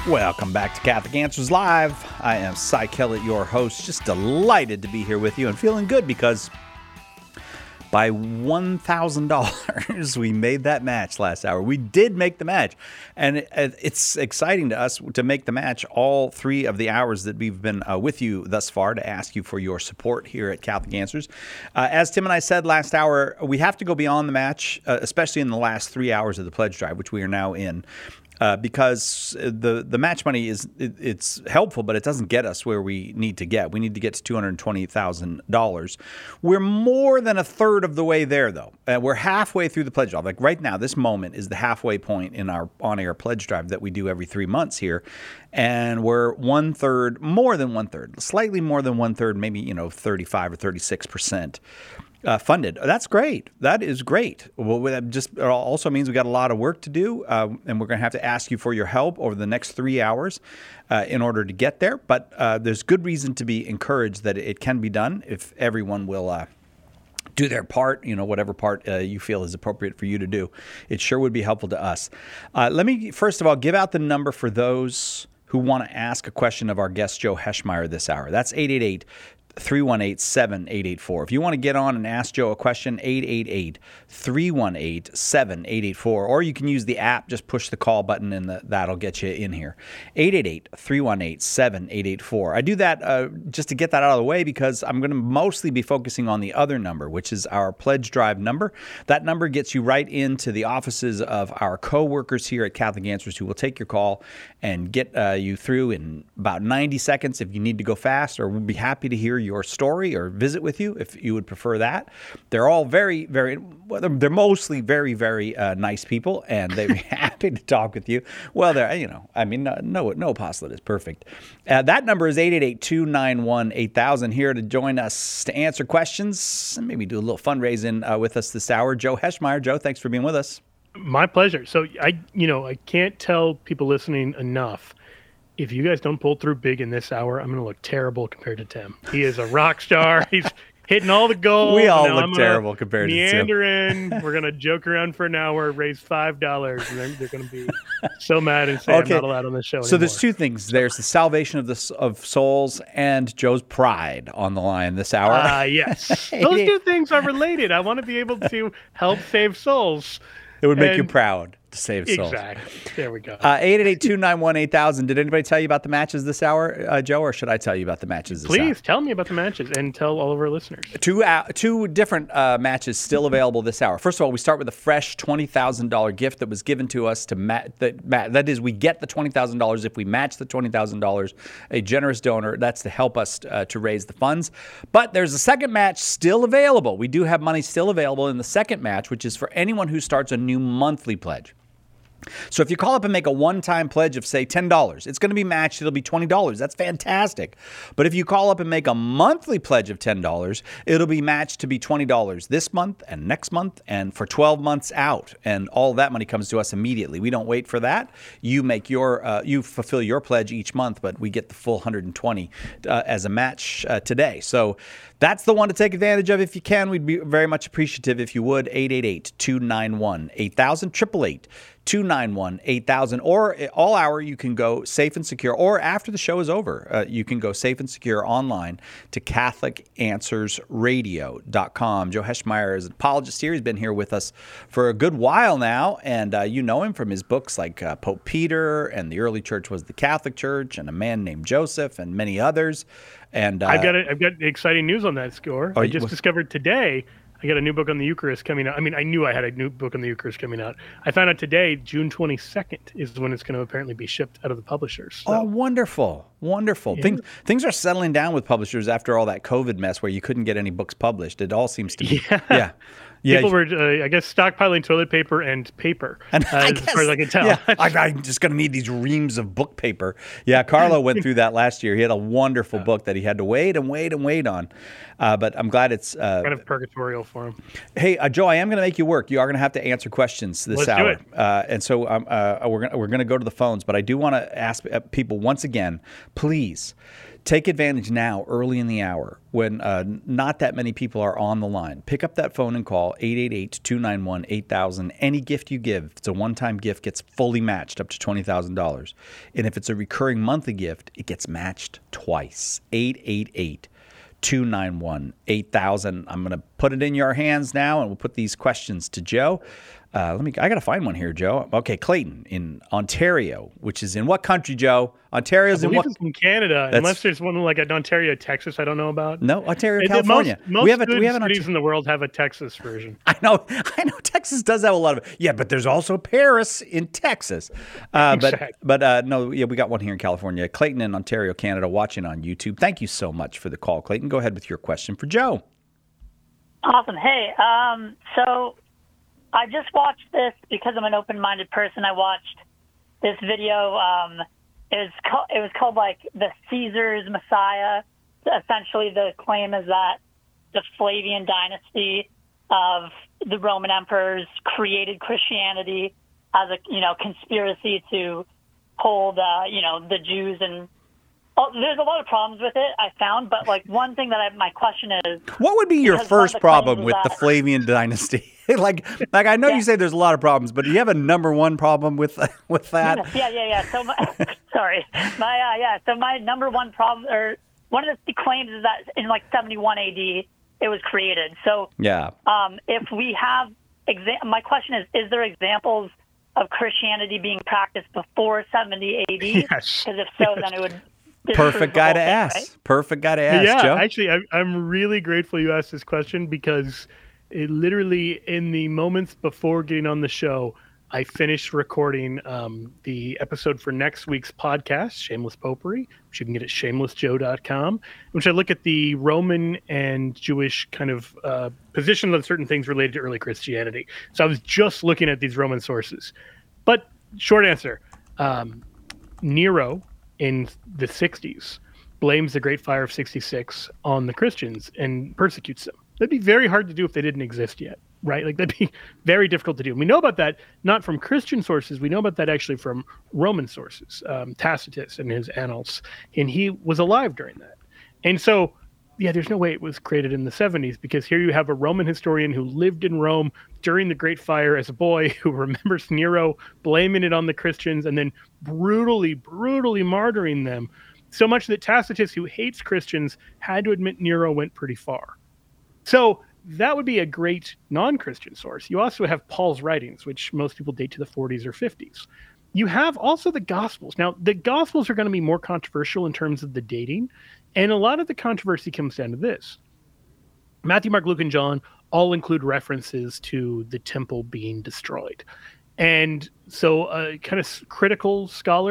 Welcome back to Catholic Answers Live. I am Cy Kellett, your host. Just delighted to be here with you and feeling good because by $1,000, we made that match last hour. We did make the match. And it's exciting to us to make the match all 3 of the hours that we've been with you thus far to ask you for your support here at Catholic Answers. As Tim and I said last hour, we have to go beyond the match, especially in the last 3 hours of the pledge drive, which we are now in. Because the match money it's helpful, but it doesn't get us where we need to get. We need to get to $220,000. We're more than a third of the way there, though. We're halfway through the pledge drive. Like right now, this moment is the halfway point in our on-air pledge drive that we do every 3 months here, and we're one-third, more than one-third, slightly more than one-third, maybe 35 or 36%. Funded. That's great. That is great. Well, that just also means we got a lot of work to do, and we're going to have to ask you for your help over the next 3 hours in order to get there. But there's good reason to be encouraged that it can be done if everyone will do their part, whatever part you feel is appropriate for you to do. It sure would be helpful to us. Let me, first of all, give out the number for those who want to ask a question of our guest, Joe Heschmeyer, this hour. That's 888-318-7884. If you want to get on and ask Joe a question, 888-318-7884. Or you can use the app, just push the call button and that'll get you in here. 888-318-7884. I do that just to get that out of the way because I'm going to mostly be focusing on the other number, which is our pledge drive number. That number gets you right into the offices of our co-workers here at Catholic Answers who will take your call and get you through in about 90 seconds if you need to go fast, or we'll be happy to hear your story or visit with you if you would prefer that. They're all very, very, they're mostly very, very nice people, and they'd be happy to talk with you. Well, no apostolate is perfect. That number is 888-291-8000. Here to join us to answer questions and maybe do a little fundraising with us this hour. Joe Heschmeyer. Joe, thanks for being with us. My pleasure. So I can't tell people listening enough. If you guys don't pull through big in this hour, I'm going to look terrible compared to Tim. He is a rock star. He's hitting all the goals. We all look terrible compared to Tim. Meander in. We're going to joke around for an hour, raise $5, and then they're going to be so mad and say I'm not allowed on the show anymore. So there's 2 things. There's the salvation of souls and Joe's pride on the line this hour. Yes. Those 2 things are related. I want to be able to help save souls. It would make you proud to save souls. Exactly. There we go. 888-291-8000. Did anybody tell you about the matches this hour, Joe, or should I tell you about the matches this hour? Please tell me about the matches and tell all of our listeners. 2 different matches still available this hour. First of all, we start with a fresh $20,000 gift that was given to us to that is, we get the $20,000 if we match the $20,000. A generous donor. That's to help us to raise the funds. But there's a second match still available. We do have money still available in the second match, which is for anyone who starts a new monthly pledge. So if you call up and make a one-time pledge of, say, $10, it's going to be matched. It'll be $20. That's fantastic. But if you call up and make a monthly pledge of $10, it'll be matched to be $20 this month and next month and for 12 months out. And all that money comes to us immediately. We don't wait for that. You make you fulfill your pledge each month, but we get the full 120 as a match today. So that's the one to take advantage of if you can. We'd be very much appreciative if you would. 888-291-8000, 888-291-8000, or all hour you can go safe and secure, or after the show is over, you can go safe and secure online to CatholicAnswersRadio.com. Joe Heschmeyer is an apologist here. He's been here with us for a good while now, and you know him from his books like Pope Peter and The Early Church Was the Catholic Church and A Man Named Joseph and many others. And I've got exciting news on that score. I just discovered today I got a new book on the Eucharist coming out. I mean, I knew I had a new book on the Eucharist coming out. I found out today, June 22nd, is when it's going to apparently be shipped out of the publishers. So. Oh, wonderful. Wonderful. Yeah. Things are settling down with publishers after all that COVID mess where you couldn't get any books published. It all seems to be. Yeah. People were, I guess, stockpiling toilet paper and paper, as far as I can tell. Yeah, I'm just going to need these reams of book paper. Yeah, Carlo went through that last year. He had a wonderful book that he had to wait on. But I'm glad it's... kind of purgatorial for him. Hey, Joe, I am going to make you work. You are going to have to answer questions this hour. Let's do it. And so we're going to go to the phones. But I do want to ask people once again, please... take advantage now, early in the hour, when not that many people are on the line. Pick up that phone and call call 888-291-8000. Any gift you give, if it's a one-time gift, gets fully matched up to $20,000. And if it's a recurring monthly gift, it gets matched twice. 888-291-8000. I'm going to put it in your hands now, and we'll put these questions to Joe. I got to find one here, Joe. Okay, Clayton in Ontario, which is in what country, Joe? Ontario's in what? It's in Canada, unless there's one like an Ontario, Texas. I don't know about. No, Ontario, California. Most cities in the world have a Texas version. I know. Texas does have a lot of it. Yeah, but there's also Paris in Texas. Exactly. But no, yeah, we got one here in California. Clayton in Ontario, Canada, watching on YouTube. Thank you so much for the call, Clayton. Go ahead with your question for Joe. Awesome. Hey, so I just watched this because I'm an open-minded person. I watched this video. It was called like the Caesar's Messiah. Essentially, the claim is that the Flavian dynasty of the Roman emperors created Christianity as a conspiracy to hold the Jews and. Oh, there's a lot of problems with it, I found, but like one thing that my question is, what would be your first problem with the Flavian dynasty? like I know you say there's a lot of problems, but do you have a number one problem with that? Yeah. So so my number one problem, or one of the claims, is that in like 71 AD it was created. So yeah, if we have my question is there examples of Christianity being practiced before 70 AD? Yes. Because if so, then it would. Perfect guy to ask. Right? Perfect guy to ask, Joe. Actually, I'm really grateful you asked this question because it literally, in the moments before getting on the show, I finished recording the episode for next week's podcast, Shameless Popery, which you can get at shamelessjoe.com, which I look at the Roman and Jewish kind of positions on certain things related to early Christianity. So I was just looking at these Roman sources. But short answer, Nero in the 60s blames the Great Fire of 66 on the Christians and persecutes them. That'd be very hard to do if they didn't exist yet, right? Like that'd be very difficult to do. And we know about that not from Christian sources. We know about that actually from Roman sources, Tacitus and his annals. And he was alive during that. And so, yeah, there's no way it was created in the 70s because here you have a Roman historian who lived in Rome during the Great Fire as a boy who remembers Nero blaming it on the Christians and then brutally martyring them. So much that Tacitus, who hates Christians, had to admit Nero went pretty far. So that would be a great non-Christian source. You also have Paul's writings, which most people date to the 40s or 50s. You have also the Gospels. Now, the Gospels are going to be more controversial in terms of the dating, and a lot of the controversy comes down to this. Matthew, Mark, Luke, and John all include references to the temple being destroyed. And so kind of skeptical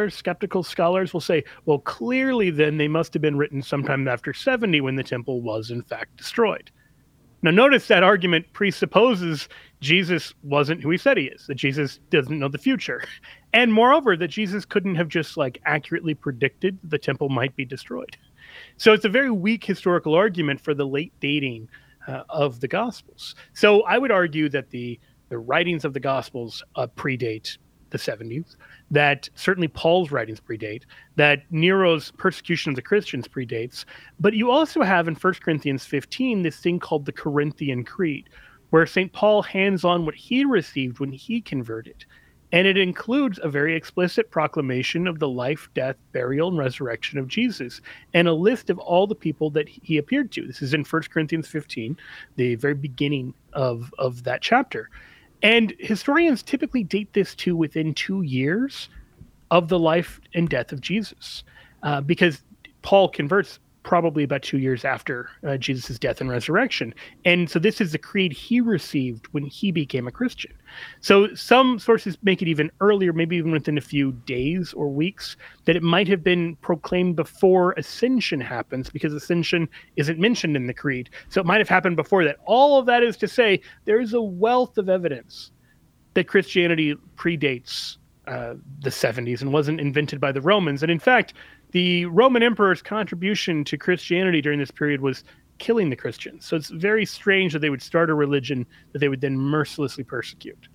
scholars will say, well, clearly then they must have been written sometime after 70 when the temple was in fact destroyed. Now, notice that argument presupposes Jesus wasn't who he said he is, that Jesus doesn't know the future. And moreover, that Jesus couldn't have just like accurately predicted the temple might be destroyed. So it's a very weak historical argument for the late dating of the Gospels. So I would argue that the writings of the Gospels predate the 70s, that certainly Paul's writings predate, that Nero's persecution of the Christians predates. But you also have in 1 Corinthians 15 this thing called the Corinthian Creed, where St. Paul hands on what he received when he converted. And it includes a very explicit proclamation of the life, death, burial, and resurrection of Jesus, and a list of all the people that he appeared to. This is in 1 Corinthians 15, the very beginning of that chapter. And historians typically date this to within 2 years of the life and death of Jesus, because Paul converts probably about 2 years after Jesus' death and resurrection. And so this is the creed he received when he became a Christian. So some sources make it even earlier, maybe even within a few days or weeks, that it might have been proclaimed before ascension happens, because ascension isn't mentioned in the creed. So it might have happened before that. All of that is to say there is a wealth of evidence that Christianity predates the 70s and wasn't invented by the Romans. And in fact, the Roman emperor's contribution to Christianity during this period was killing the Christians. So it's very strange that they would start a religion that they would then mercilessly persecute.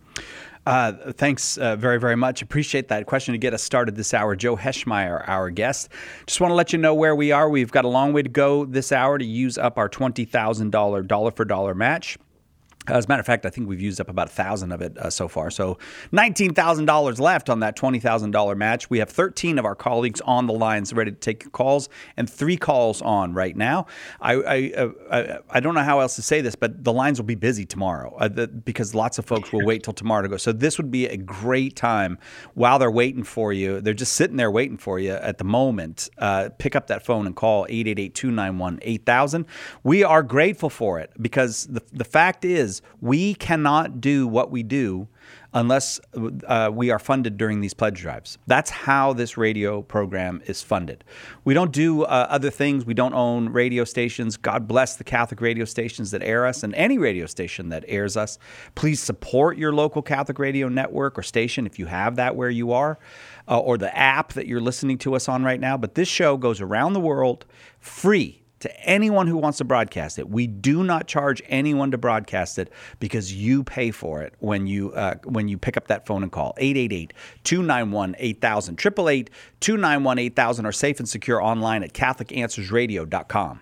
Thanks very, very much. Appreciate that question to get us started this hour. Joe Heschmeyer, our guest. Just want to let you know where we are. We've got a long way to go this hour to use up our $20,000 dollar for dollar match. As a matter of fact, I think we've used up about 1,000 of it so far. So $19,000 left on that $20,000 match. We have 13 of our colleagues on the lines ready to take your calls, and 3 calls on right now. I don't know how else to say this, but the lines will be busy tomorrow because lots of folks will wait till tomorrow to go. So this would be a great time while they're waiting for you. They're just sitting there waiting for you at the moment. Pick up that phone and call 888-291-8000. We are grateful for it because the fact is, we cannot do what we do unless we are funded during these pledge drives. That's how this radio program is funded. We don't do other things. We don't own radio stations. God bless the Catholic radio stations that air us and any radio station that airs us. Please support your local Catholic radio network or station if you have that where you are, or the app that you're listening to us on right now. But this show goes around the world free to anyone who wants to broadcast it. We do not charge anyone to broadcast it because you pay for it when you pick up that phone and call. 888-291-8000. 888-291-8000 are safe and secure online at CatholicAnswersRadio.com.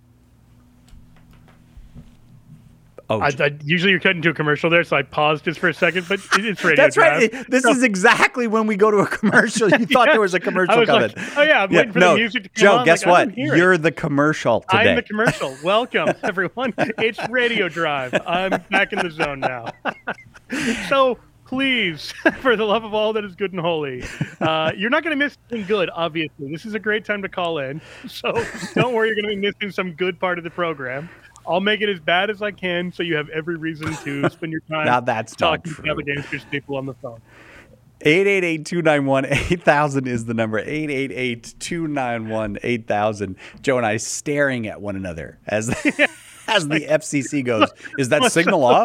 Oh, usually you're cutting to a commercial there, so I paused just for a second, but it's radio. That's drive. right. This is exactly when we go to a commercial. You thought there was a commercial coming. Like, oh, yeah, I'm waiting for the music to come Joe, on. guess what? You're the commercial today. I'm the commercial. Welcome, everyone. It's Radio Drive. I'm back in the zone now. So please, for the love of all that is good and holy, you're not going to miss anything good, obviously. This is a great time to call in, so don't worry, you're going to be missing some good part of the program. I'll make it as bad as I can, so you have every reason to spend your time now that's talking to Catholic Answers people on the phone. 888-291-8000 is the number. 888-291-8000. Joe and I staring at one another as the FCC goes. Is that signal off?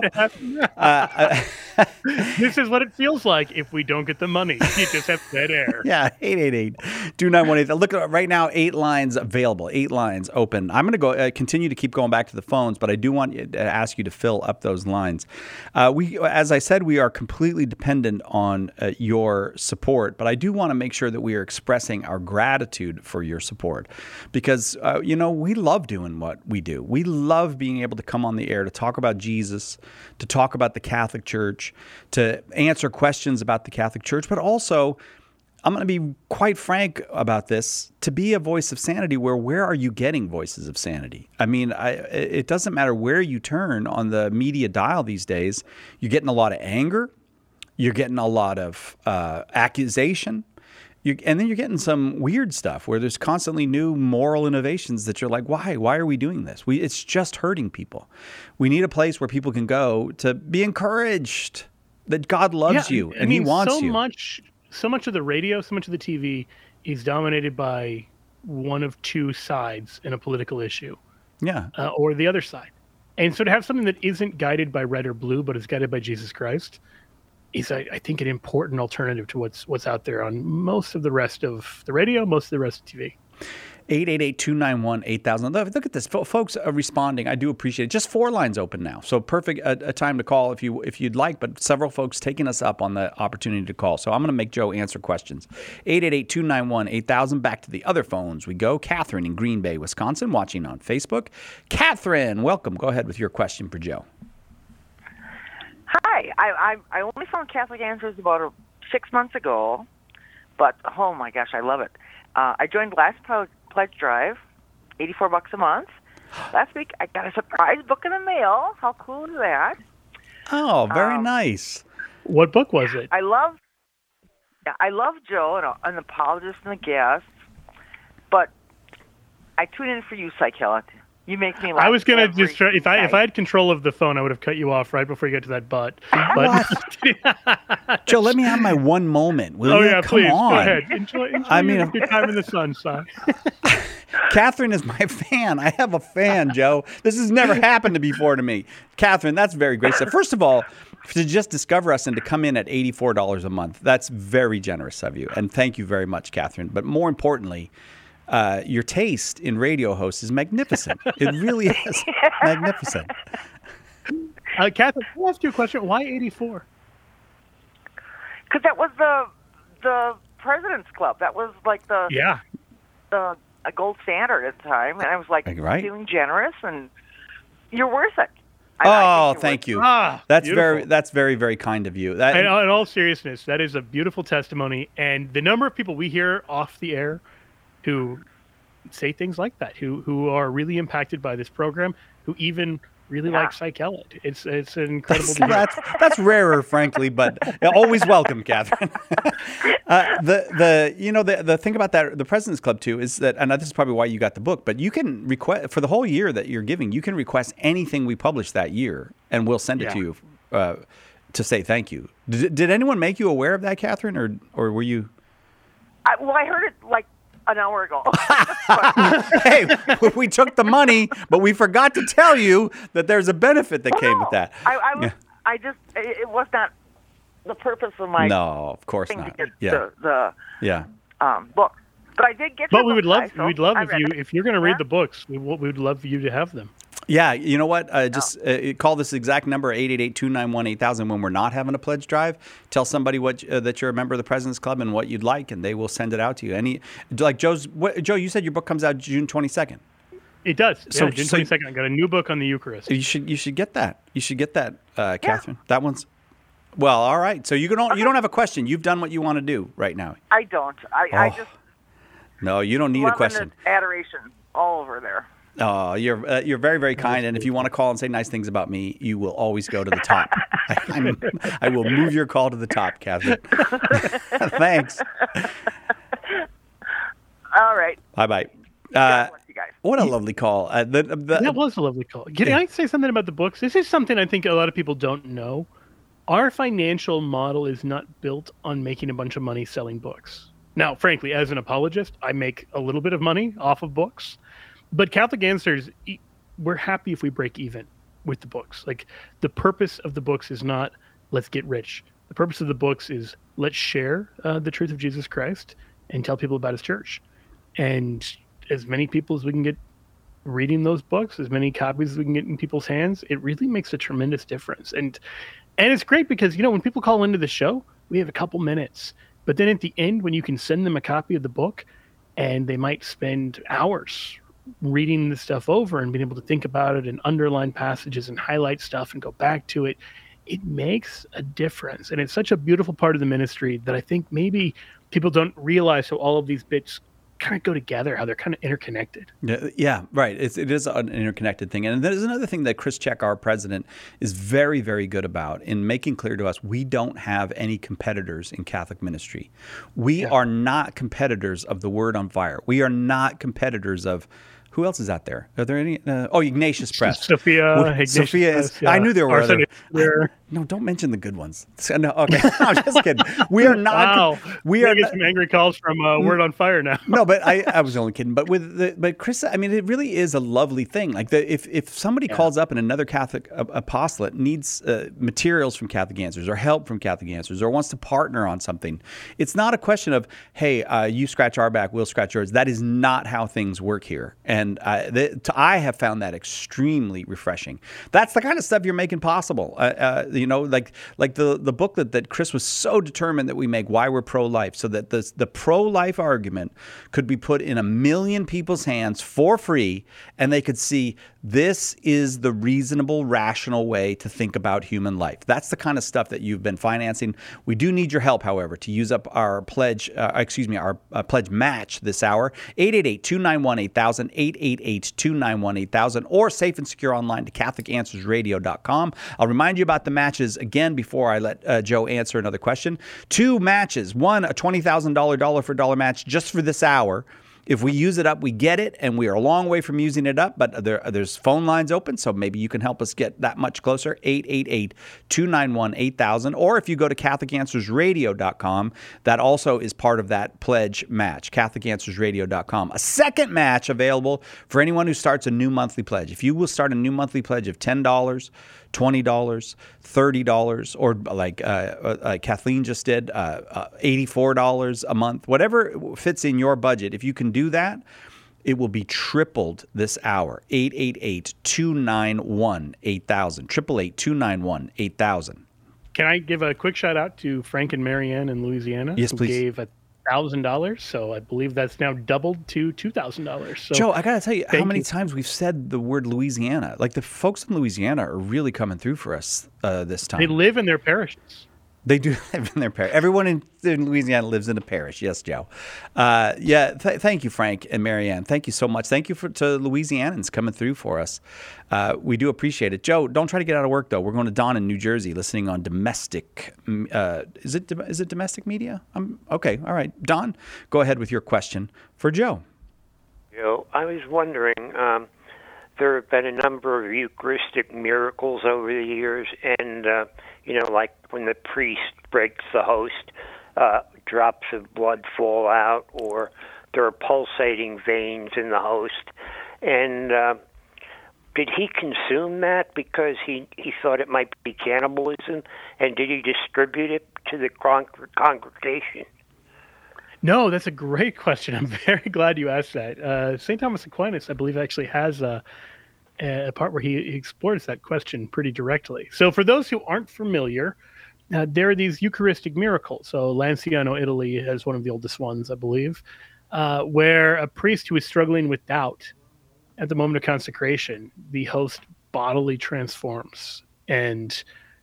This is what it feels like if we don't get the money. You just have dead air. Yeah, 888-291-8000. Look, right now, 8 lines available, 8 lines open. I'm going to go continue to keep going back to the phones, but I do want to ask you to fill up those lines. As I said, we are completely dependent on your support, but I do want to make sure that we are expressing our gratitude for your support because, we love doing what we do. We love being able to come on the air to talk about Jesus, to talk about the Catholic Church, to answer questions about the Catholic Church, but also, I'm going to be quite frank about this, to be a voice of sanity where are you getting voices of sanity? I mean, it doesn't matter where you turn on the media dial these days. You're getting a lot of anger. You're getting a lot of accusation. And then you're getting some weird stuff where there's constantly new moral innovations that you're like, why? Why are we doing this? It's just hurting people. We need a place where people can go to be encouraged that God loves you and He wants you. So much of the radio, so much of the TV is dominated by one of two sides in a political issue. Yeah. Or the other side. And so to have something that isn't guided by red or blue, but is guided by Jesus Christ, is, I think, an important alternative to what's out there on most of the rest of the radio, most of the rest of TV. 888-291-8000. Look at this. Folks are responding. I do appreciate it. Just 4 lines open now. So perfect a time to call if you'd like, but several folks taking us up on the opportunity to call. So I'm going to make Joe answer questions. 888-291-8000. Back to the other phones we go. Catherine in Green Bay, Wisconsin, watching on Facebook. Catherine, welcome. Go ahead with your question for Joe. Hi. I only found Catholic Answers about 6 months ago, but oh my gosh, I love it. I joined last pledge drive, $84 a month. Last week I got a surprise book in the mail. How cool is that? Oh, very nice. What book was it? I love Joe and the apologist and the guests, but I tune in for you, Psychella. You make me laugh. I was gonna just try, if I had control of the phone, I would have cut you off right before you get to that but. Joe, let me have my one moment. Will you? Come please. on. Go ahead. Enjoy your time in the sun, son. Catherine is my fan. I have a fan, Joe. This has never happened before to me. Catherine, that's very great stuff. First of all, to just discover us and to come in at $84 a month, that's very generous of you. And thank you very much, Catherine. But more importantly, your taste in radio hosts is magnificent. It really is magnificent. Catherine, can I ask you a question? Why 84? Because that was the President's Club. That was like a gold standard at the time, and I was like feeling generous, and you're worth it. Thank you. That's very, very kind of you. In all seriousness, that is a beautiful testimony. And the number of people we hear off the air who say things like that, who are really impacted by this program, who even really like Psych-Ellen. It's an incredible deal. That's rarer, frankly, but always welcome, Catherine. The thing about that, the President's Club too, is that, and this is probably why you got the book, but you can request for the whole year that you're giving. You can request anything we publish that year, and we'll send it to you to say thank you. Did anyone make you aware of that, Catherine, or were you? I heard it like an hour ago. Hey, we took the money, but we forgot to tell you that there's a benefit that came with that. It was not the purpose of my. No, of course not. To get the book, but I did get. But we'd love if you're going to read the books. We would love for you to have them. Yeah, you know what? Call this exact number 888-291-8000 when we're not having a pledge drive. Tell somebody that you're a member of the President's Club and what you'd like, and they will send it out to you. Joe, you said your book comes out June 22nd. It does. June 22nd. I got a new book on the Eucharist. You should get that. You should get that, Catherine. That one's well. All right. So you don't have a question. You've done what you want to do right now. I don't. I just. No, you don't need a question. Adoration all over there. Oh, you're very, very kind. And if you want to call and say nice things about me, you will always go to the top. I will move your call to the top, Catherine. Thanks. All right. Bye-bye. God bless you guys. What a lovely call. That was a lovely call. Can I say something about the books? This is something I think a lot of people don't know. Our financial model is not built on making a bunch of money selling books. Now, frankly, as an apologist, I make a little bit of money off of books. But Catholic Answers, we're happy if we break even with the books. Like, the purpose of the books is not let's get rich. The purpose of the books is let's share the truth of Jesus Christ and tell people about his church. And as many people as we can get reading those books, as many copies as we can get in people's hands, it really makes a tremendous difference. And it's great because, when people call into the show, we have a couple minutes. But then at the end, when you can send them a copy of the book, and they might spend hours reading the stuff over and being able to think about it and underline passages and highlight stuff and go back to it, it makes a difference. And it's such a beautiful part of the ministry that I think maybe people don't realize how all of these bits kind of go together, how they're kind of interconnected. Yeah, right. It is an interconnected thing. And there's another thing that Chris Check, our president, is very, very good about in making clear to us, we don't have any competitors in Catholic ministry. We are not competitors of the Word on Fire. We are not competitors of... Who else is out there? Are there any? Ignatius Press. Sophia is. Yeah. I knew there were other. No, don't mention the good ones. No, okay, I'm just kidding. We are not. Wow. We are get some angry calls from Word on Fire now. No, but I was only kidding. But but Chris, I mean, it really is a lovely thing. Like if somebody calls up and another Catholic apostolate needs materials from Catholic Answers or help from Catholic Answers or wants to partner on something, it's not a question of, hey, you scratch our back, we'll scratch yours. That is not how things work here. And I have found that extremely refreshing. That's the kind of stuff you're making possible. Like the booklet that Chris was so determined that we make, Why We're Pro-Life, so that the pro-life argument could be put in 1 million people's hands for free, and they could see this is the reasonable, rational way to think about human life. That's the kind of stuff that you've been financing. We do need your help, however, to use up our pledge, our pledge match this hour. 888-291-8000, 888-291-8000, or safe and secure online to CatholicAnswersRadio.com. I'll remind you about the matches again before I let Joe answer another question. 2 matches. One, a $20,000 dollar for dollar match just for this hour. If we use it up, we get it, and we are a long way from using it up, but there's phone lines open, so maybe you can help us get that much closer, 888-291-8000, or if you go to CatholicAnswersRadio.com, that also is part of that pledge match, CatholicAnswersRadio.com. A second match available for anyone who starts a new monthly pledge. If you will start a new monthly pledge of $10, $20, $30, or like Kathleen just did, $84 a month, whatever fits in your budget. If you can do that, it will be tripled this hour. 888-291-8000. 888-291-8000. Can I give a quick shout out to Frank and Marianne in Louisiana? Yes, please. Who gave $1,000. So I believe that's now doubled to $2,000. So Joe, I got to tell you how many times we've said the word Louisiana. Like the folks in Louisiana are really coming through for us this time. They live in their parishes. They do live in their parish. Everyone in Louisiana lives in a parish. Yes, Joe. Thank you, Frank and Marianne. Thank you so much. Thank you to Louisianans coming through for us. We do appreciate it. Joe, don't try to get out of work, though. We're going to Don in New Jersey listening on domestic. Is it domestic media? Okay. All right. Don, go ahead with your question for Joe. Joe, I was wondering, there have been a number of Eucharistic miracles over the years, and like when the priest breaks the host, drops of blood fall out, or there are pulsating veins in the host. And did he consume that because he thought it might be cannibalism, and did he distribute it to the congregation? No, that's a great question. I'm very glad you asked that. St. Thomas Aquinas, I believe, actually has a part where he explores that question pretty directly. So for those who aren't familiar, there are these Eucharistic miracles. So Lanciano, Italy, has one of the oldest ones, I believe, where a priest who is struggling with doubt at the moment of consecration, the host bodily transforms and,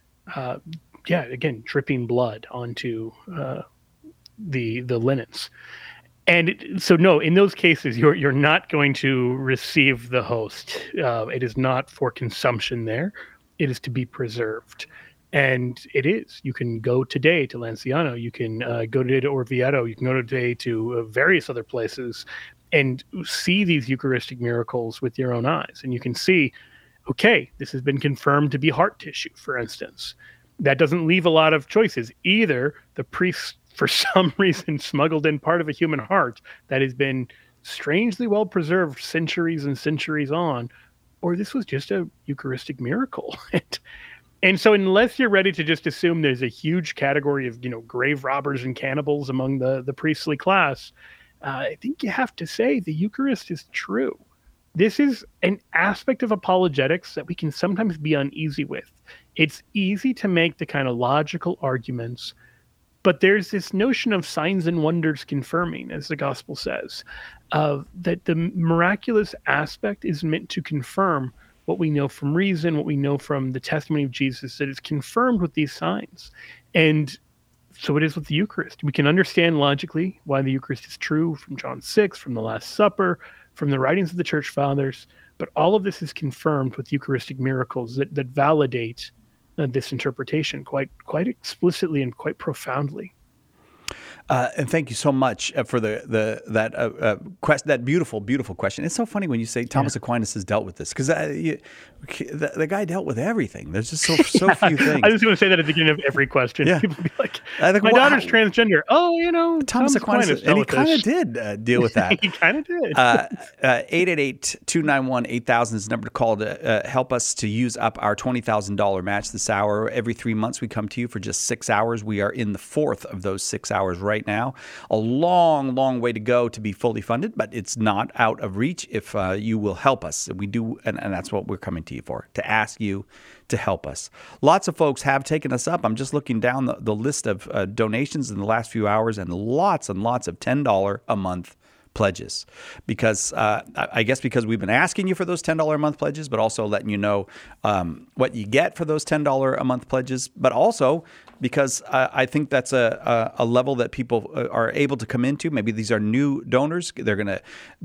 again, dripping blood onto the linens. And so, no, in those cases, you're not going to receive the host. It is not for consumption there. It is to be preserved. And it is. You can go today to Lanciano. You can go today to Orvieto. You can go today to various other places and see these Eucharistic miracles with your own eyes. And you can see, okay, this has been confirmed to be heart tissue, for instance. That doesn't leave a lot of choices. Either the priest, for some reason, smuggled in part of a human heart that has been strangely well preserved centuries and centuries on, or this was just a Eucharistic miracle. And so unless you're ready to just assume there's a huge category of, grave robbers and cannibals among the priestly class, I think you have to say the Eucharist is true. This is an aspect of apologetics that we can sometimes be uneasy with. It's easy to make the kind of logical arguments, but there's this notion of signs and wonders confirming, as the gospel says, that the miraculous aspect is meant to confirm what we know from reason, what we know from the testimony of Jesus, that is confirmed with these signs. And so it is with the Eucharist. We can understand logically why the Eucharist is true from John 6, from the Last Supper, from the writings of the Church Fathers, but all of this is confirmed with Eucharistic miracles that validate this interpretation quite explicitly and quite profoundly. And thank you so much for that beautiful question. It's so funny when you say Thomas Aquinas has dealt with this, because the guy dealt with everything. There's just so few things. I was going to say that at the beginning of every question. Yeah. People be like, my daughter's transgender. Oh, Thomas Aquinas, and he kind of did deal with that. He kind of did. 888-291-8000 is the number to call to help us to use up our $20,000 match this hour. Every 3 months we come to you for just 6 hours. We are in the fourth of those 6 hours right now. A long way to go to be fully funded, but it's not out of reach if you will help us. We do, and that's what we're coming to you for, to ask you to help us. Lots of folks have taken us up. I'm just looking down the list of donations in the last few hours, and lots of $10 a month pledges, because I guess because we've been asking you for those $10 a month pledges, but also letting you know what you get for those $10 a month pledges, but also because I think that's a level that people are able to come into. Maybe these are new donors. It's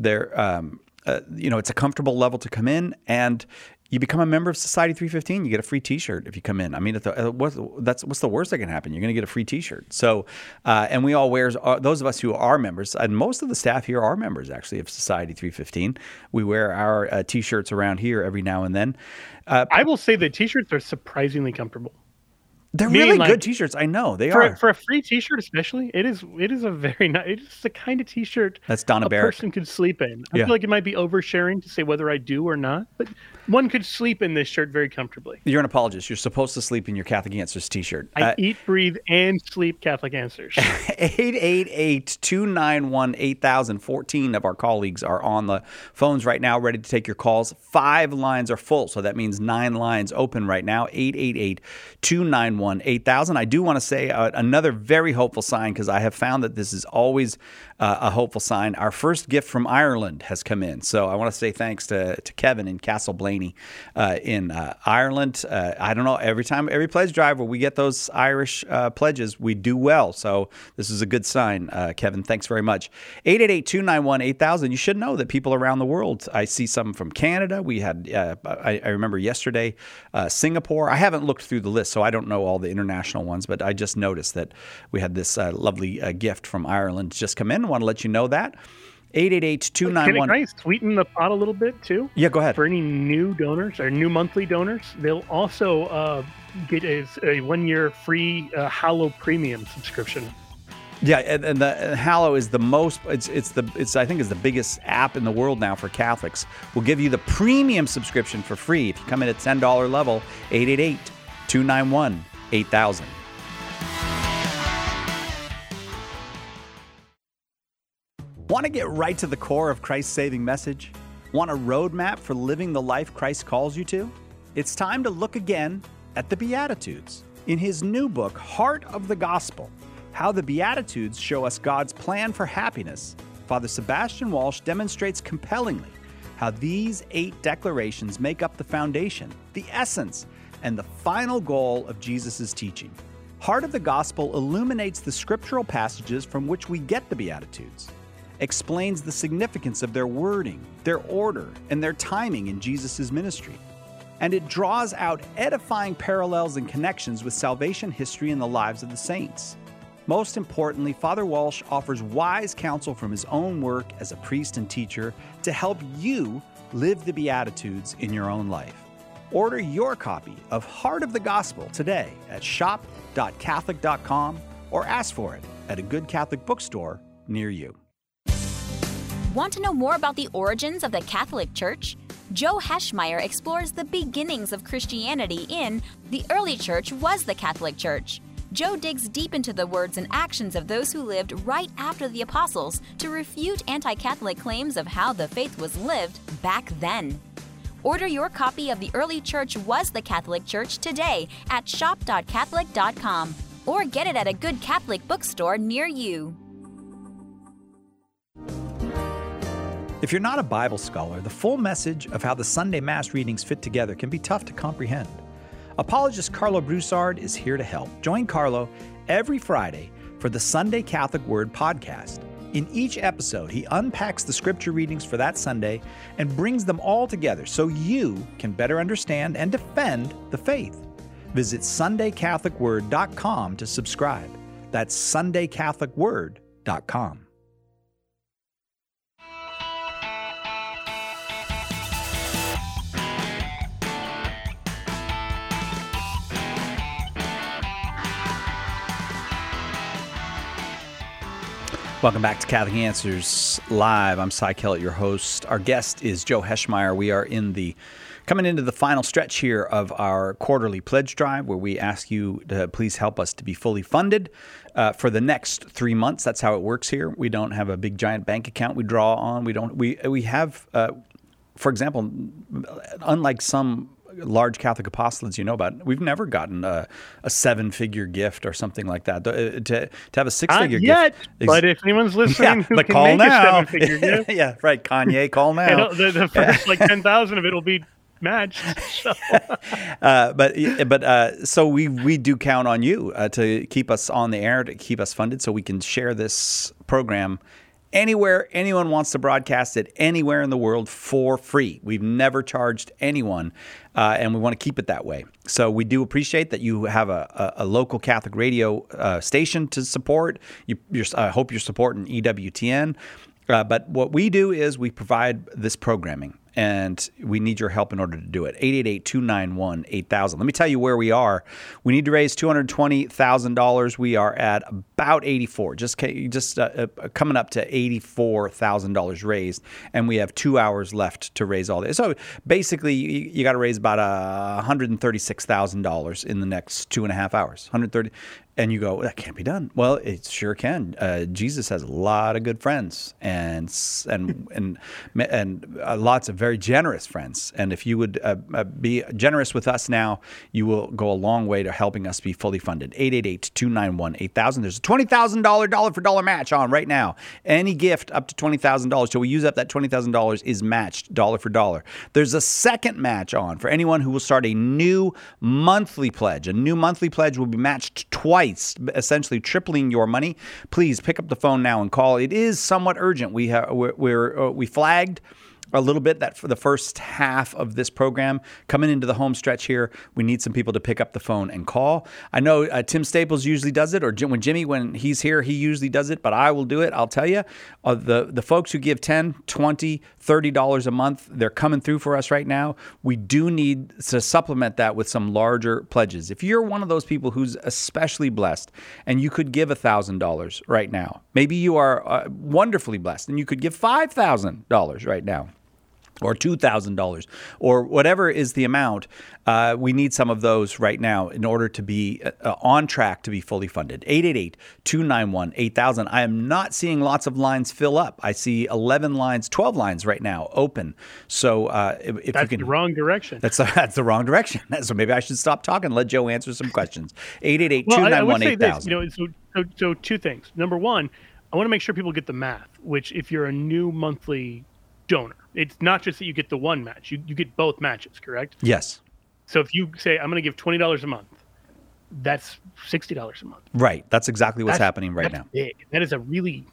a comfortable level to come in, and you become a member of Society 315. You get a free T-shirt if you come in. I mean, what's the worst that can happen? You're going to get a free T-shirt. So, and we all wear, those of us who are members, and most of the staff here are members actually of Society 315. We wear our T-shirts around here every now and then. I will say the T-shirts are surprisingly comfortable. They're really good T-shirts. I know they are. For a free T-shirt, especially, it is a very nice. It's the kind of T-shirt that's Donna Barrett. Person could sleep in. I feel like it might be oversharing to say whether I do or not, but one could sleep in this shirt very comfortably. You're an apologist. You're supposed to sleep in your Catholic Answers T-shirt. I eat, breathe, and sleep Catholic Answers. 888-291-8000. 14 of our colleagues are on the phones right now, ready to take your calls. 5 lines are full, so that means 9 lines open right now. 888-291-8000. 888-291-8000. I do want to say another very hopeful sign, because I have found that this is always a hopeful sign. Our first gift from Ireland has come in. So I want to say thanks to Kevin in Castle Blaney in Ireland. I don't know, every pledge drive where we get those Irish pledges, we do well. So this is a good sign, Kevin. Thanks very much. 888-291-8000. You should know that people around the world, I see some from Canada. We had, I remember yesterday, Singapore. I haven't looked through the list, so I don't know all the international ones, but I just noticed that we had this lovely gift from Ireland just come in. I want to let you know that. 888-291. Can I sweeten the pot a little bit too? Yeah, go ahead. For any new donors or new monthly donors, they'll also get a 1-year free Hallow Premium subscription. Yeah, and the Hallow is the most. It's I think is the biggest app in the world now for Catholics. We'll give you the premium subscription for free if you come in at $10 level. 888-291-8000. Want to get right to the core of Christ's saving message? Want a roadmap for living the life Christ calls you to? It's time to look again at the Beatitudes. In his new book, Heart of the Gospel, How the Beatitudes Show Us God's Plan for Happiness, Father Sebastian Walsh demonstrates compellingly how these 8 declarations make up the foundation, the essence, and the final goal of Jesus' teaching. Heart of the Gospel illuminates the scriptural passages from which we get the Beatitudes, explains the significance of their wording, their order, and their timing in Jesus' ministry. And it draws out edifying parallels and connections with salvation history and the lives of the saints. Most importantly, Father Walsh offers wise counsel from his own work as a priest and teacher to help you live the Beatitudes in your own life. Order your copy of Heart of the Gospel today at shop.catholic.com or ask for it at a good Catholic bookstore near you. Want to know more about the origins of the Catholic Church? Joe Heschmeyer explores the beginnings of Christianity in The Early Church Was the Catholic Church. Joe digs deep into the words and actions of those who lived right after the apostles to refute anti-Catholic claims of how the faith was lived back then. Order your copy of The Early Church Was the Catholic Church today at shop.catholic.com or get it at a good Catholic bookstore near you. If you're not a Bible scholar, the full message of how the Sunday Mass readings fit together can be tough to comprehend. Apologist Carlo Broussard is here to help. Join Carlo every Friday for the Sunday Catholic Word podcast. In each episode, he unpacks the scripture readings for that Sunday and brings them all together so you can better understand and defend the faith. Visit SundayCatholicWord.com to subscribe. That's SundayCatholicWord.com. Welcome back to Catholic Answers Live. I'm Cy Kellett, your host. Our guest is Joe Heschmeyer. We are coming into the final stretch here of our quarterly pledge drive, where we ask you to please help us to be fully funded for the next 3 months. That's how it works here. We don't have a big giant bank account we draw on. We have, for example, unlike some large Catholic apostolates you know about, we've never gotten a 7-figure gift or something like that. To have a 6-figure gift. But if anyone's listening who can call make now. a 7-figure gift. Yeah, right. Kanye, call now. The first 10,000 of it will be matched. So. So we do count on you to keep us on the air, to keep us funded so we can share this program anywhere anyone wants to broadcast it, anywhere in the world for free. We've never charged anyone, and we want to keep it that way. So we do appreciate that you have a local Catholic radio station to support. I hope you're supporting EWTN. But what we do is we provide this programming, and we need your help in order to do it. 888-291-8000. Let me tell you where we are. We need to raise $220,000. We are at about 84, just coming up to $84,000 raised, and we have 2 hours left to raise all this. So basically, you got to raise about $136,000 in the next 2.5 hours. 130. And you go, that can't be done. Well, it sure can. Jesus has a lot of good friends and lots of very very generous friends. And if you would be generous with us now, you will go a long way to helping us be fully funded. 888-291-8000. There's a $20,000 dollar for dollar match on right now. Any gift up to $20,000 till we use up that $20,000 is matched dollar for dollar. There's a second match on for anyone who will start a new monthly pledge. A new monthly pledge will be matched twice, essentially tripling your money. Please pick up the phone now and call. It is somewhat urgent. We flagged a little bit that for the first half of this program, coming into the home stretch here, we need some people to pick up the phone and call. I know Tim Staples usually does it, or when he's here, he usually does it, but I will do it. I'll tell you, the folks who give $10, $20, $30 a month, they're coming through for us right now. We do need to supplement that with some larger pledges. If you're one of those people who's especially blessed and you could give $1,000 right now, maybe you are wonderfully blessed and you could give $5,000 right now, or $2,000, or whatever is the amount, we need some of those right now in order to be on track to be fully funded. 888-291-8000. I am not seeing lots of lines fill up. I see 12 lines right now open. So if that's you can, the wrong direction. That's the wrong direction. So maybe I should stop talking and let Joe answer some questions. 888-291-8000. Well, I would say this, so two things. Number one, I want to make sure people get the math, which if you're a new monthly donor, it's not just that you get the one match, you get both matches, correct? Yes. So if you say I'm going to give $20 a month, that's $60 a month. Right. That's exactly what's happening right now. Big. That's a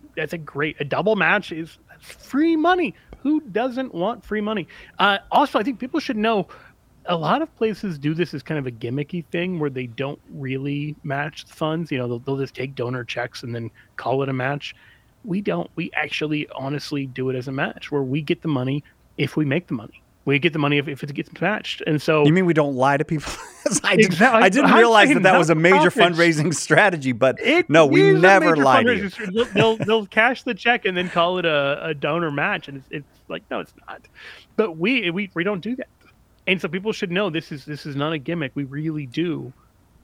double match that's free money. Who doesn't want free money? Also, I think people should know a lot of places do this as kind of a gimmicky thing where they don't really match the funds. They'll just take donor checks and then call it a match. We don't. We actually honestly do it as a match where we get the money if we make the money. We get the money if it gets matched. And so, you mean we don't lie to people? I didn't realize that was a major fundraising strategy, but no, we never lie to you. They'll cash the check and then call it a donor match, and it's like, no, it's not. But we don't do that. And so people should know this is not a gimmick. We really do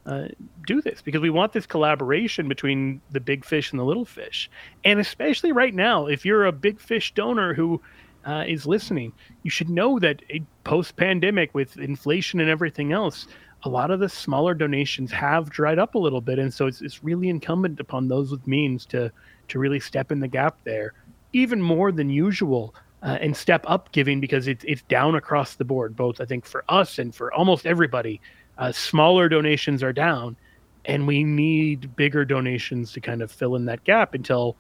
this because we want this collaboration between the big fish and the little fish. And especially right now, if you're a big fish donor who is listening, you should know that post-pandemic with inflation and everything else, a lot of the smaller donations have dried up a little bit. And so it's really incumbent upon those with means to really step in the gap there, even more than usual, and step up giving because it's down across the board, both I think for us and for almost everybody. Smaller donations are down, and we need bigger donations to kind of fill in that gap until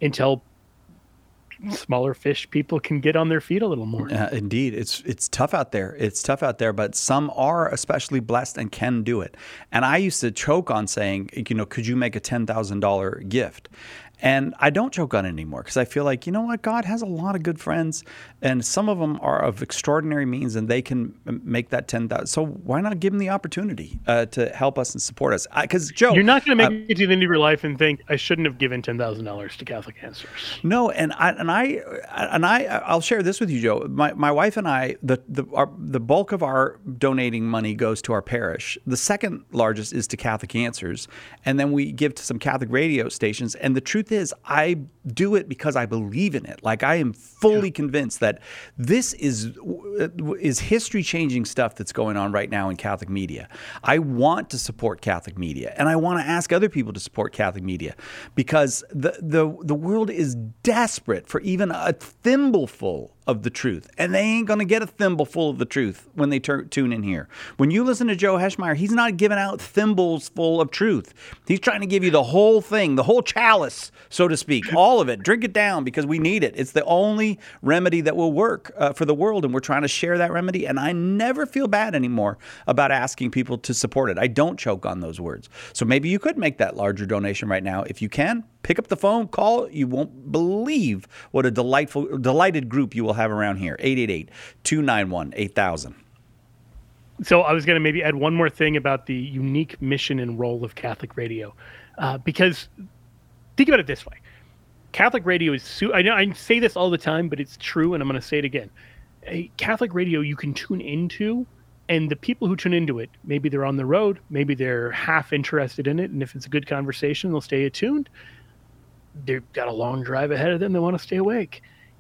smaller fish people can get on their feet a little more. Indeed. It's tough out there. It's tough out there, but some are especially blessed and can do it. And I used to choke on saying, could you make a $10,000 gift? And I don't choke on it anymore because I feel like, you know what, God has a lot of good friends, and some of them are of extraordinary means, and they can make that 10,000. So why not give them the opportunity to help us and support us? Because Joe, you're not going to make it to the end of your life and think I shouldn't have given $10,000 to Catholic Answers. No, I'll share this with you, Joe. My wife and I, the bulk of our donating money goes to our parish. The second largest is to Catholic Answers, and then we give to some Catholic radio stations. And the truth is, I do it because I believe in it. Like, I am fully convinced that this is history-changing stuff that's going on right now in Catholic media. I want to support Catholic media, and I want to ask other people to support Catholic media because the world is desperate for even a thimbleful of the truth, and they ain't going to get a thimbleful of the truth when they tune in here. When you listen to Joe Heschmeyer, he's not giving out thimbles full of truth. He's trying to give you the whole thing, the whole chalice, so to speak, all of it. Drink it down because we need it. It's the only remedy that will work for the world, and we're trying to share that remedy, and I never feel bad anymore about asking people to support it. I don't choke on those words. So maybe you could make that larger donation right now. If you can, pick up the phone, call. You won't believe what a delighted group you will have around here. 888-291-8000. So I was going to maybe add one more thing about the unique mission and role of Catholic radio, because think about it this way. Catholic radio is, I know I say this all the time, but it's true, and I'm going to say it again. A Catholic radio you can tune into, and the people who tune into it, maybe they're on the road, maybe they're half interested in it, and if it's a good conversation, they'll stay attuned. They've got a long drive ahead of them, they want to stay awake.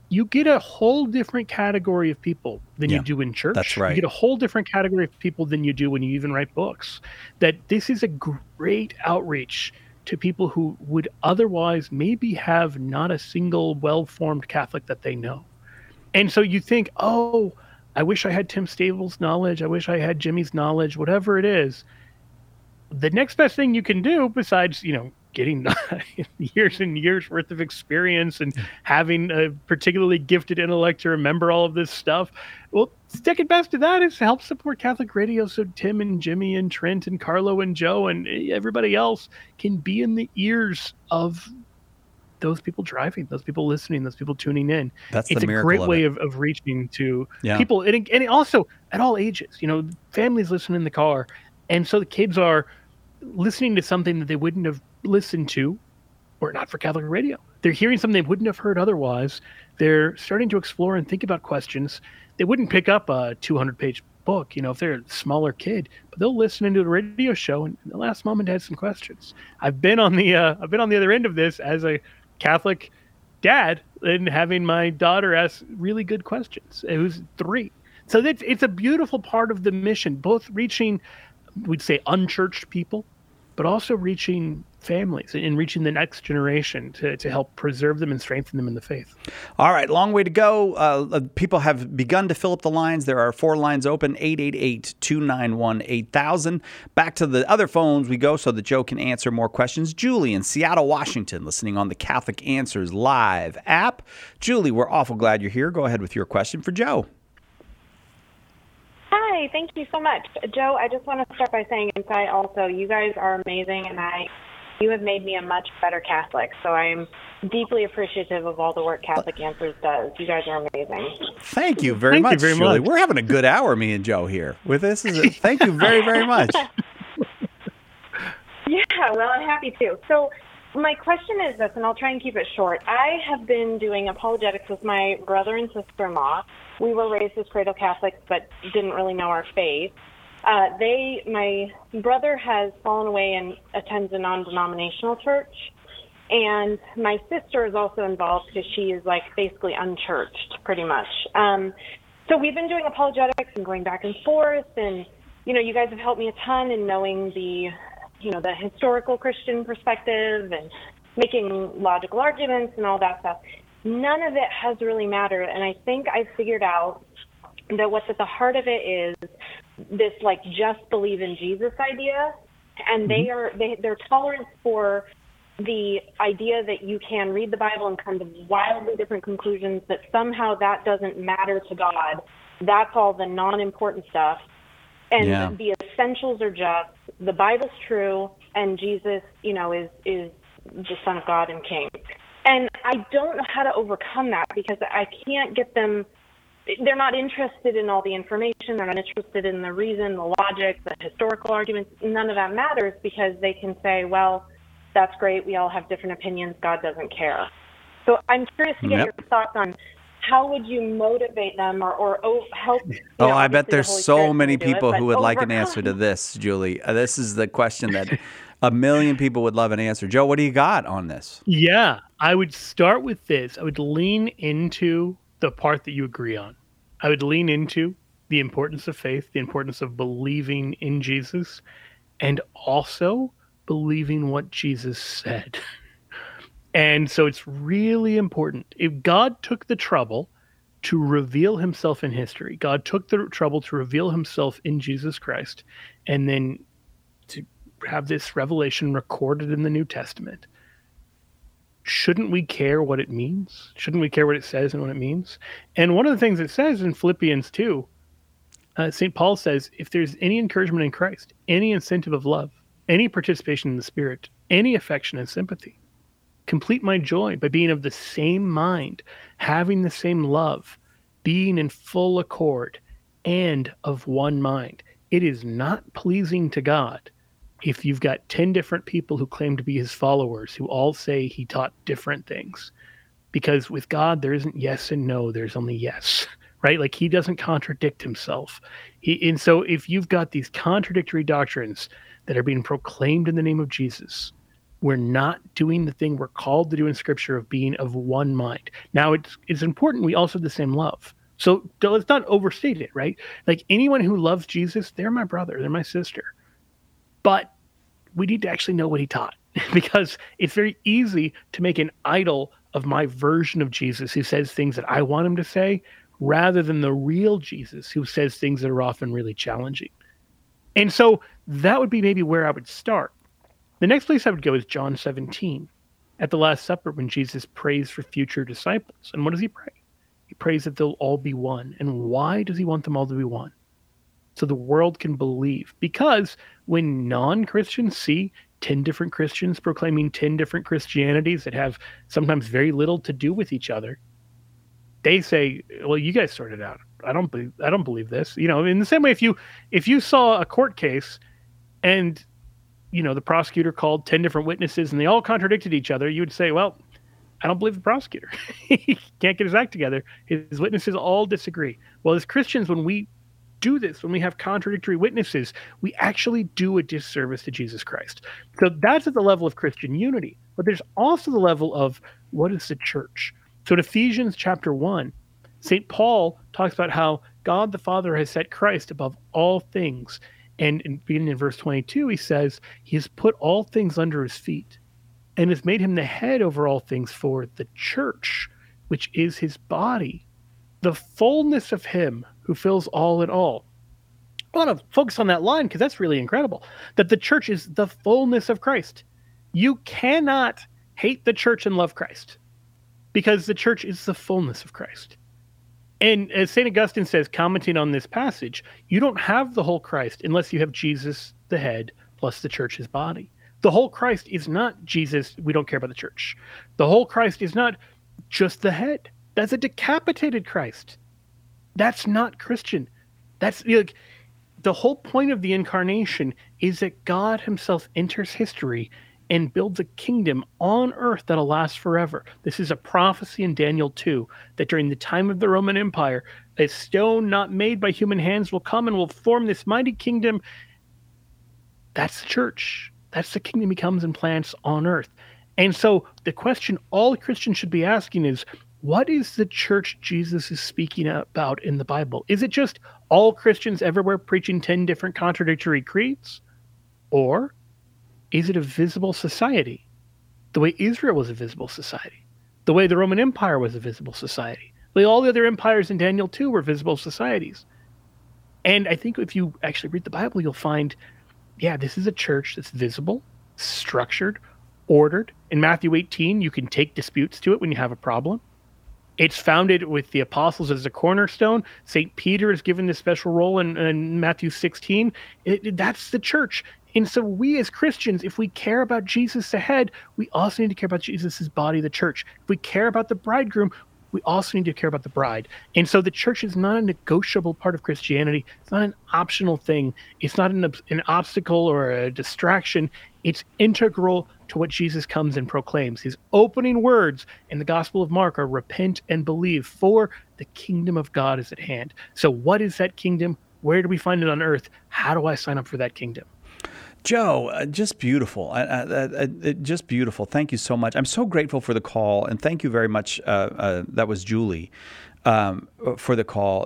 you get a whole different category of people than you do in church. That's right. You get a whole different category of people than you do when you even write books. That this is a great outreach to people who would otherwise maybe have not a single well-formed Catholic that they know. And so you think, oh, I wish I had Tim Stable's knowledge. I wish I had Jimmy's knowledge, whatever it is. The next best thing you can do besides, getting years and years worth of experience and having a particularly gifted intellect to remember all of this stuff. Well, second best to that is help support Catholic radio so Tim and Jimmy and Trent and Carlo and Joe and everybody else can be in the ears of those people driving, those people listening, those people tuning in. It's a great way of reaching to people. And also at all ages, families listen in the car. And so the kids are listening to something that they wouldn't have listened to were it not for Catholic radio. They're hearing something they wouldn't have heard otherwise. They're starting to explore and think about questions. They wouldn't pick up a 200-page book, if they're a smaller kid, but they'll listen into a radio show and in the last moment had some questions. I've been on the other end of this as a Catholic dad and having my daughter ask really good questions, who's 3. So it's a beautiful part of the mission, both reaching, we'd say, unchurched people, but also reaching families and reaching the next generation to help preserve them and strengthen them in the faith. All right, long way to go. People have begun to fill up the lines. There are 4 lines open, 888-291-8000. Back to the other phones we go so that Joe can answer more questions. Julie in Seattle, Washington, listening on the Catholic Answers Live app. Julie, we're awful glad you're here. Go ahead with your question for Joe. Hi, thank you so much. Joe, I just want to start by saying, you guys are amazing, and you have made me a much better Catholic, so I'm deeply appreciative of all the work Catholic Answers does. You guys are amazing. Thank you very much, Julie. We're having a good hour, me and Joe, here. With this, thank you very, very much. Yeah, well, I'm happy to. So my question is this, and I'll try and keep it short. I have been doing apologetics with my brother and sister-in-law. We were raised as cradle Catholics, but didn't really know our faith. My brother has fallen away and attends a non-denominational church, and my sister is also involved because she is basically unchurched, pretty much. So we've been doing apologetics and going back and forth, and you guys have helped me a ton in knowing the historical Christian perspective and making logical arguments and all that stuff. None of it has really mattered, and I think I figured out that what's at the heart of it is this just believe in Jesus idea, and their tolerance for the idea that you can read the Bible and come to wildly different conclusions, that somehow that doesn't matter to God. That's all the non-important stuff, and the essentials are just the Bible's true and Jesus, is the Son of God and King. And I don't know how to overcome that because I can't get them. They're not interested in all the information. They're not interested in the reason, the logic, the historical arguments. None of that matters because they can say, well, that's great. We all have different opinions. God doesn't care. So I'm curious to get your thoughts on how would you motivate them or help? I bet there's so many people who would like an answer to this, Julie. This is the question that a million people would love an answer. Joe, what do you got on this? Yeah, I would start with this. I would lean into the part that you agree on. I would lean into the importance of faith, the importance of believing in Jesus, and also believing what Jesus said. And so it's really important. If God took the trouble to reveal himself in history, God took the trouble to reveal himself in Jesus Christ, and then to have this revelation recorded in the New Testament, shouldn't we care what it means? Shouldn't we care what it says and what it means? And one of the things it says in Philippians 2, St. Paul says, if there's any encouragement in Christ, any incentive of love, any participation in the Spirit, any affection and sympathy, complete my joy by being of the same mind, having the same love, being in full accord, and of one mind. It is not pleasing to God if you've got 10 different people who claim to be his followers who all say he taught different things. Because with God, there isn't yes and no, there's only yes, right? He doesn't contradict himself. And so if you've got these contradictory doctrines that are being proclaimed in the name of Jesus, we're not doing the thing we're called to do in Scripture of being of one mind. Now, it's important we also have the same love. So let's not overstate it, right? Like anyone who loves Jesus, they're my brother, they're my sister. But we need to actually know what he taught, because it's very easy to make an idol of my version of Jesus who says things that I want him to say, rather than the real Jesus who says things that are often really challenging. And so that would be maybe where I would start. The next place I would go is John 17, at the Last Supper, when Jesus prays for future disciples. And what does he pray? He prays that they'll all be one. And why does he want them all to be one? So the world can believe. Because when non-Christians see 10 different Christians proclaiming 10 different Christianities that have sometimes very little to do with each other, they say, well, you guys sort it out. I don't believe this. You know, in the same way, if you saw a court case and, you know, the prosecutor called 10 different witnesses and they all contradicted each other, you would say, well, I don't believe the prosecutor. He can't get his act together. His witnesses all disagree. Well, as Christians, when we do this, when we have contradictory witnesses, we actually do a disservice to Jesus Christ. So that's at the level of Christian unity. But there's also the level of what is the church? So in Ephesians chapter 1, St. Paul talks about how God the Father has set Christ above all things. And beginning in verse 22, he says, he has put all things under his feet and has made him the head over all things for the church, which is his body, the fullness of him who fills all in all. I want to focus on that line because that's really incredible, that the church is the fullness of Christ. You cannot hate the church and love Christ, because the church is the fullness of Christ. And as St. Augustine says, commenting on this passage, you don't have the whole Christ unless you have Jesus, the head, plus the church, his body. The whole Christ is not Jesus. We don't care about the church. The whole Christ is not just the head. That's a decapitated Christ. That's not Christian. That's like, the whole point of the incarnation is that God himself enters history and builds a kingdom on earth that'll last forever. This is a prophecy in Daniel 2, that during the time of the Roman Empire, a stone not made by human hands will come and will form this mighty kingdom. That's the church. That's the kingdom he comes and plants on earth. And so the question all Christians should be asking is, what is the church Jesus is speaking about in the Bible? Is it just all Christians everywhere preaching 10 different contradictory creeds? Or is it a visible society, the way Israel was a visible society, the way the Roman Empire was a visible society, the way all the other empires in Daniel 2 were visible societies? And I think if you actually read the Bible, you'll find, yeah, this is a church that's visible, structured, ordered. In Matthew 18, you can take disputes to it when you have a problem. It's founded with the apostles as a cornerstone. St. Peter is given this special role in Matthew 16. That's the church. And so we as Christians, if we care about Jesus the head, we also need to care about Jesus' body, the church. If we care about the bridegroom, we also need to care about the bride. And so the church is not a negotiable part of Christianity. It's not an optional thing. It's not an obstacle or a distraction. It's integral to what Jesus comes and proclaims. His opening words in the Gospel of Mark are repent and believe, for the kingdom of God is at hand. So what is that kingdom? Where do we find it on earth? How do I sign up for that kingdom? Joe, just beautiful. Just beautiful. Thank you so much. I'm so grateful for the call, and thank you very much. That was Julie for the call.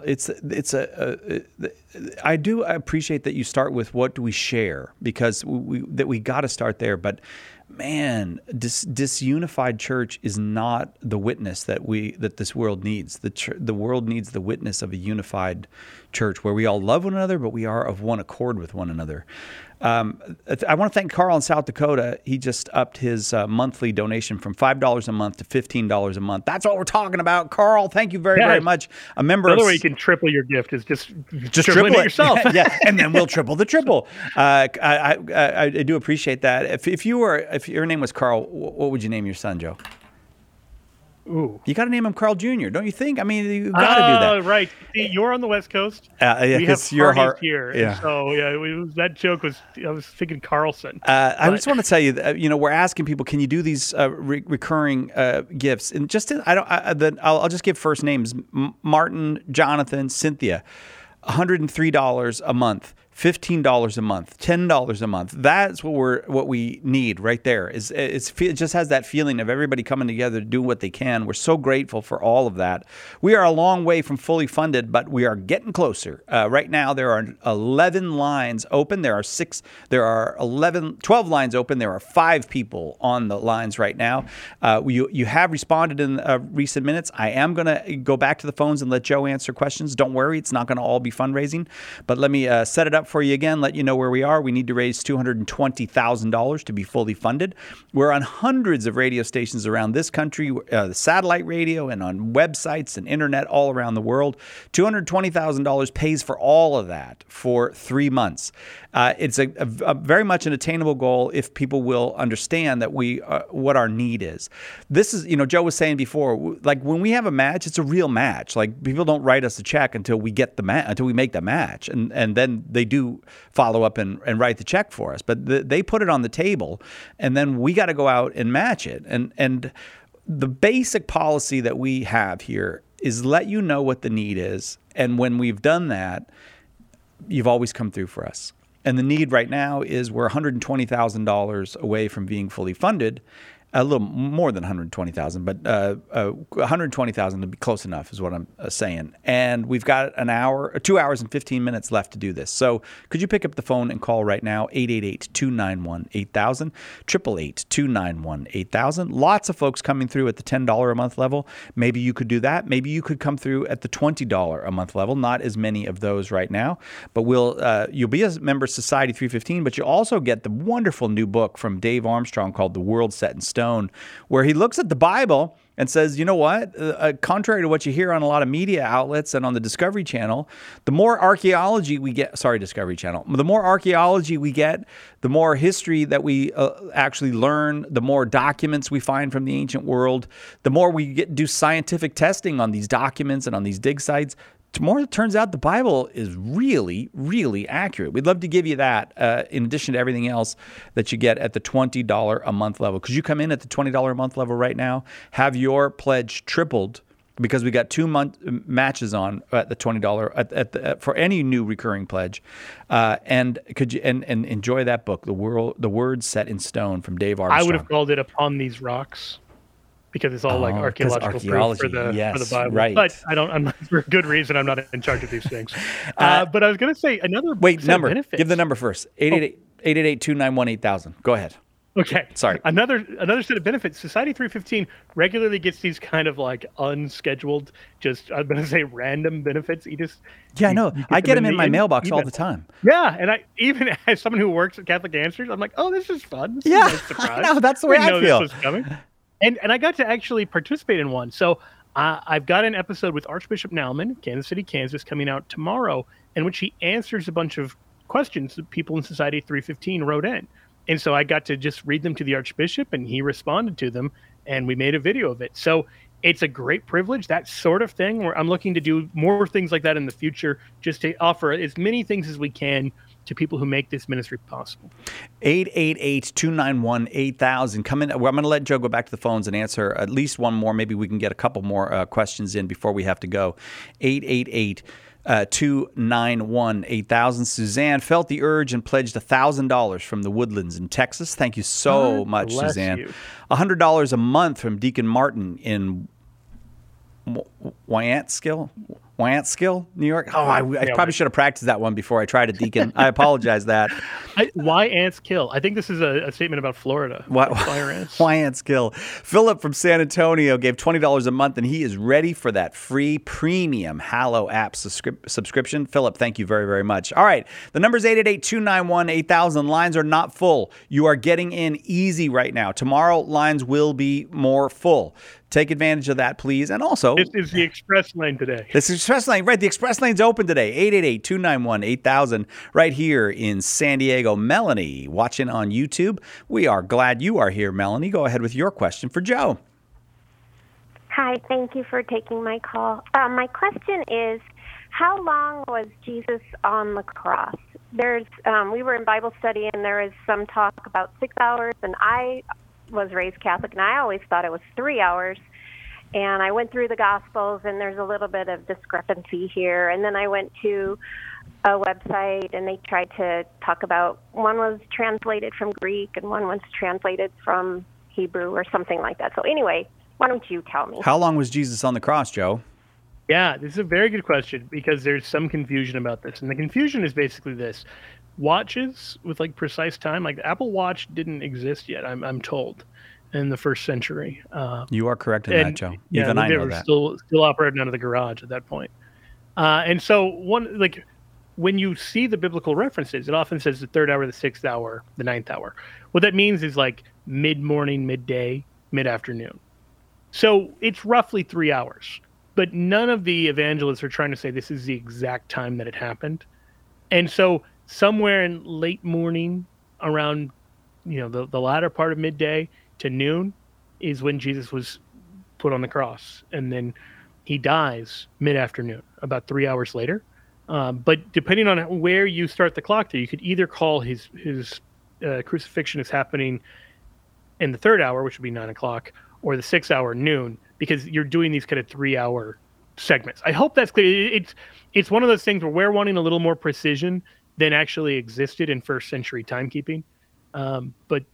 I do appreciate that you start with what do we share, because we got to start there. But man, disunified church is not the witness that this world needs. The world needs the witness of a unified church where we all love one another, but we are of one accord with one another. I want to thank Carl in South Dakota. He just upped his monthly donation from $5 a month to $15 a month. That's what we're talking about. Carl, thank you very much. A member. Another way you can triple your gift is just triple it yourself. Yeah, and then we'll triple the triple. I do appreciate that. If your name was Carl, what would you name your son, Joe? Ooh. You got to name him Carl Jr., don't you think? I mean, you got to do that. Oh, right. See, you're on the West Coast. Yeah, we have your heart here. Yeah. So that joke was. I was thinking Carlson. I just want to tell you, we're asking people, can you do these recurring gifts? And I'll just give first names: Martin, Jonathan, Cynthia. $103 a month. $15 a month, $10 a month. That's what we need right there. It just has that feeling of everybody coming together to do what they can. We're so grateful for all of that. We are a long way from fully funded, but we are getting closer. Right now, there are 11 lines open. There are 12 lines open. There are 5 people on the lines right now. You have responded in recent minutes. I am going to go back to the phones and let Joe answer questions. Don't worry, it's not going to all be fundraising, but let me set it up for you again, let you know where we are. We need to raise $220,000 to be fully funded. We're on hundreds of radio stations around this country, the satellite radio, and on websites and internet all around the world. $220,000 pays for all of that for 3 months. It's a very much an attainable goal if people will understand that what our need is. This is, Joe was saying before, like when we have a match, it's a real match. Like people don't write us a check until we get until we make the match, and then they do follow up and write the check for us. But they put it on the table, and then we got to go out and match it. And the basic policy that we have here is let you know what the need is, and when we've done that, you've always come through for us. And the need right now is we're $120,000 away from being fully funded. A little more than 120,000, but 120,000 to be close enough is what I'm saying. And we've got 2 hours and 15 minutes left to do this. So could you pick up the phone and call right now, 888-291-8000, 888-291-8000. Lots of folks coming through at the $10 a month level. Maybe you could do that. Maybe you could come through at the $20 a month level. Not as many of those right now, but you'll be a member of Society 315, but you also get the wonderful new book from Dave Armstrong called The World Set in Stone, where he looks at the Bible and says, you know what, contrary to what you hear on a lot of media outlets and on the Discovery Channel, the more archaeology we get, the more archaeology we get, the more history that we actually learn, the more documents we find from the ancient world, the more we do scientific testing on these documents and on these dig sites, the more it turns out the Bible is really, really accurate. We'd love to give you that in addition to everything else that you get at the $20 a month level. Because you come in at the $20 a month level right now, have your pledge tripled because we got 2 month matches on at the $20 for any new recurring pledge. And could you and enjoy that book, The Word Set in Stone from Dave Armstrong. I would have called it Upon These Rocks, because it's all like archaeological proof for the Bible. Right. But I'm not, for good reason, I'm not in charge of these things. But I was going to say another number. Benefits. Give the number first. 888-291-8000. Go ahead. Okay. Sorry. Another set of benefits. Society 315 regularly gets these kind of like unscheduled, I'm going to say random benefits. I know. I get them in my mailbox all the time. Yeah, and I even as someone who works at Catholic Answers, I'm like, oh, this is fun. This is a nice surprise. No, that's the way I feel. This was coming. And I got to actually participate in one. So I've got an episode with Archbishop Naumann, Kansas City, Kansas, coming out tomorrow, in which he answers a bunch of questions that people in Society 315 wrote in. And so I got to just read them to the Archbishop, and he responded to them, and we made a video of it. So it's a great privilege, that sort of thing, where I'm looking to do more things like that in the future, just to offer as many things as we can to people who make this ministry possible. 888-291-8000. Come in. I'm going to let Joe go back to the phones and answer at least one more. Maybe we can get a couple more questions in before we have to go. 888-291-8000. Suzanne felt the urge and pledged $1,000 from the Woodlands in Texas. Thank you so much, Suzanne. $100 a month from Deacon Martin in Wyantskill, New York. Oh, I probably should have practiced that one before I tried it, Deacon. I apologize that. Why ants kill? I think this is a statement about Florida. Fire ants. Why ants kill? Philip from San Antonio gave $20 a month, and he is ready for that free premium Hallow app subscription. Philip, thank you very, very much. All right. The number is 888-291-8000. Lines are not full. You are getting in easy right now. Tomorrow, lines will be more full. Take advantage of that, please. And also, this is the express lane today. This is express lane, right? The express lane's open today. 888-291-8000 right here in San Diego. Melanie, watching on YouTube. We are glad you are here, Melanie. Go ahead with your question for Joe. Hi, thank you for taking my call. My question is, how long was Jesus on the cross? We were in Bible study, and there is some talk about 6 hours, and I was raised Catholic, and I always thought it was 3 hours. and I went through the Gospels, and there's a little bit of discrepancy here. And then I went to a website, and they tried to talk about, one was translated from Greek and one was translated from Hebrew or something like that. So anyway, why don't you tell me? How long was Jesus on the cross, Joe? Yeah, this is a very good question because there's some confusion about this. And the confusion is basically this. Watches with like precise time, like the Apple Watch didn't exist yet, I'm told, in the first century. You are correct in that, Joe. Yeah, Even I know they were that. Still operating out of the garage at that point. And so when you see the biblical references, it often says the 3rd hour, the 6th hour, the 9th hour. What that means is like mid-morning, midday, mid-afternoon. So it's roughly 3 hours. But none of the evangelists are trying to say this is the exact time that it happened. And so somewhere in late morning, around the latter part of midday to noon, is when Jesus was put on the cross. And then he dies mid-afternoon, about 3 hours later. But depending on where you start the clock there, you could either call his crucifixion is happening in the 3rd hour, which would be 9 o'clock, or the 6th hour, noon, because you're doing these kind of 3 hour segments. I hope that's clear. It's one of those things where we're wanting a little more precision than actually existed in first century timekeeping. But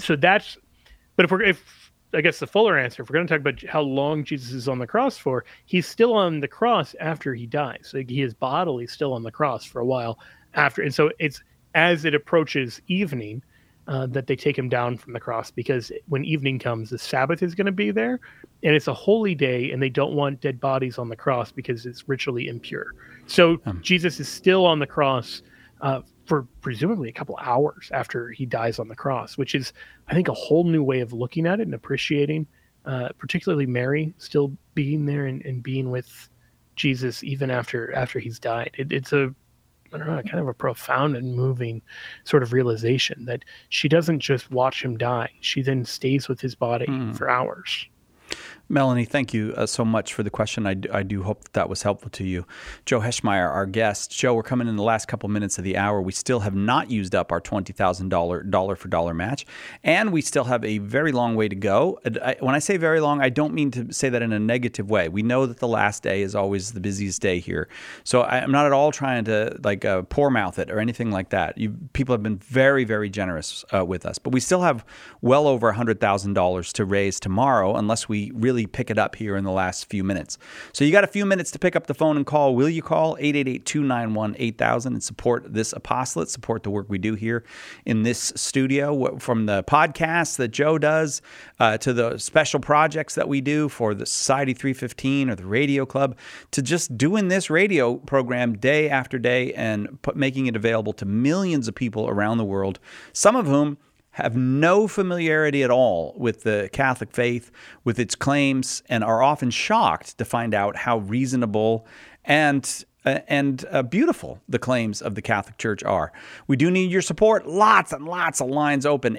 if I guess the fuller answer, if we're going to talk about how long Jesus is on the cross for, he's still on the cross after he dies. So he is bodily still on the cross for a while after. And so it's as it approaches evening that they take him down from the cross, because when evening comes, the Sabbath is going to be there, and it's a holy day, and they don't want dead bodies on the cross because it's ritually impure. So Jesus is still on the cross for presumably a couple hours after he dies on the cross, which is, I think, a whole new way of looking at it and appreciating, particularly Mary still being there and being with Jesus even after he's died. It's kind of a profound and moving sort of realization that she doesn't just watch him die. She then stays with his body for hours. Melanie, thank you so much for the question. I do hope that was helpful to you. Joe Heschmeyer, our guest. Joe, we're coming in the last couple minutes of the hour. We still have not used up our $20,000 dollar for dollar match, and we still have a very long way to go. When I say very long, I don't mean to say that in a negative way. We know that the last day is always the busiest day here. So I'm not at all trying to poor mouth it or anything like that. People have been very, very generous with us, but we still have well over $100,000 to raise tomorrow unless we really pick it up here in the last few minutes. So you got a few minutes to pick up the phone and call. Will you call 888-291-8000 and support this apostolate, support the work we do here in this studio, from the podcasts that Joe does to the special projects that we do for the Society 315 or the Radio Club, to just doing this radio program day after day and making it available to millions of people around the world, some of whom have no familiarity at all with the Catholic faith, with its claims, and are often shocked to find out how reasonable and beautiful the claims of the Catholic Church are. We do need your support. Lots and lots of lines open.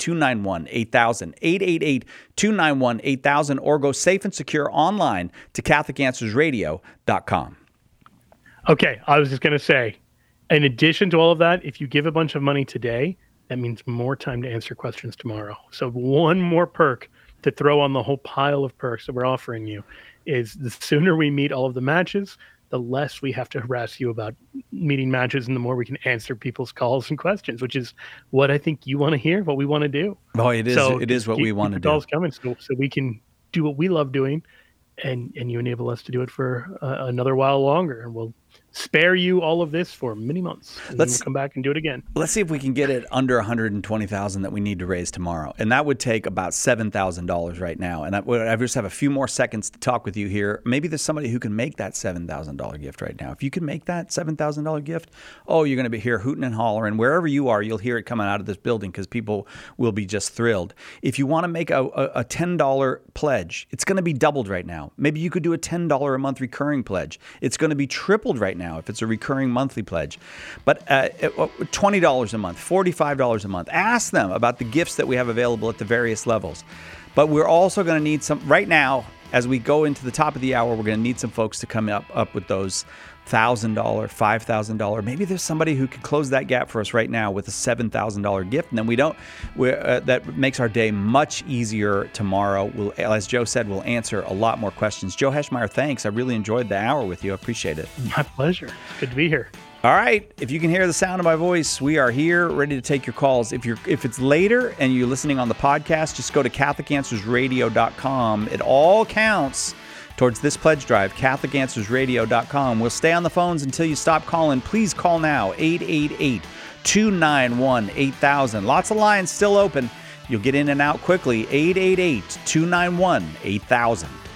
888-291-8000, 888-291-8000, or go safe and secure online to CatholicAnswersRadio.com. Okay, I was just going to say, in addition to all of that, if you give a bunch of money today, that means more time to answer questions tomorrow. So one more perk to throw on the whole pile of perks that we're offering you is the sooner we meet all of the matches, the less we have to harass you about meeting matches, and the more we can answer people's calls and questions, which is what I think you want to hear, what we want to do. Oh, it is. So it is what we want to do. Calls coming so we can do what we love doing, and you enable us to do it for another while longer, and we'll spare you all of this for many months, and then we'll come back and do it again. Let's see if we can get it under $120,000 that we need to raise tomorrow, and that would take about $7,000 right now. And I just have a few more seconds to talk with you here. Maybe there's somebody who can make that $7,000 gift right now. If you can make that $7,000 gift, you're going to be here hooting and hollering. Wherever you are, you'll hear it coming out of this building because people will be just thrilled. If you want to make a $10 pledge, it's going to be doubled right now. Maybe you could do a $10 a month recurring pledge. It's going to be tripled right now if it's a recurring monthly pledge. But $20 a month, $45 a month. Ask them about the gifts that we have available at the various levels. But we're also going to need some, right now, as we go into the top of the hour, we're going to need some folks to come up with those $1,000, $5,000. Maybe there's somebody who can close that gap for us right now with a $7,000 gift, and then that makes our day much easier tomorrow. As Joe said, we'll answer a lot more questions. Joe Heschmeyer, thanks. I really enjoyed the hour with you. I appreciate it. My pleasure. Good to be here. All right. If you can hear the sound of my voice, we are here ready to take your calls. If it's later and you're listening on the podcast, just go to CatholicAnswersRadio.com. It all counts towards this pledge drive, CatholicAnswersRadio.com. We'll stay on the phones until you stop calling. Please call now, 888-291-8000. Lots of lines still open. You'll get in and out quickly, 888-291-8000.